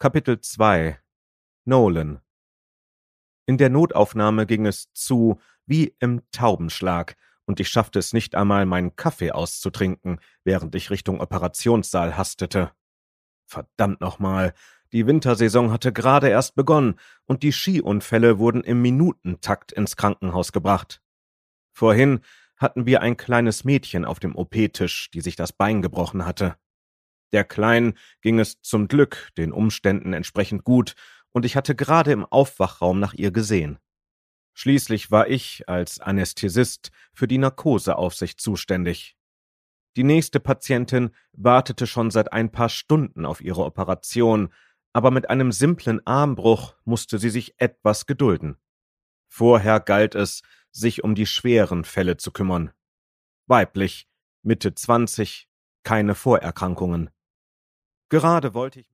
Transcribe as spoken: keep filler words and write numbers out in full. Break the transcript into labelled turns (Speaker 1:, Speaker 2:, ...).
Speaker 1: Kapitel zwei Nolan. In der Notaufnahme ging es zu wie im Taubenschlag, und ich schaffte es nicht einmal, meinen Kaffee auszutrinken, während ich Richtung Operationssaal hastete. Verdammt nochmal, die Wintersaison hatte gerade erst begonnen, und die Skiunfälle wurden im Minutentakt ins Krankenhaus gebracht. Vorhin hatten wir ein kleines Mädchen auf dem O P-Tisch, die sich das Bein gebrochen hatte. Der Kleinen ging es zum Glück den Umständen entsprechend gut, und ich hatte gerade im Aufwachraum nach ihr gesehen. Schließlich war ich als Anästhesist für die Narkoseaufsicht zuständig. Die nächste Patientin wartete schon seit ein paar Stunden auf ihre Operation, aber mit einem simplen Armbruch musste sie sich etwas gedulden. Vorher galt es, sich um die schweren Fälle zu kümmern. Weiblich, Mitte zwanzig, keine Vorerkrankungen. Gerade wollte ich